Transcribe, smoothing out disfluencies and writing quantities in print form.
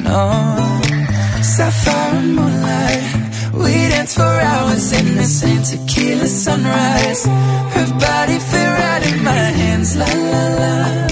no. Sapphire and moonlight, we danced for hours in the same tequila sunrise. Her body fit right in my hands, la la la.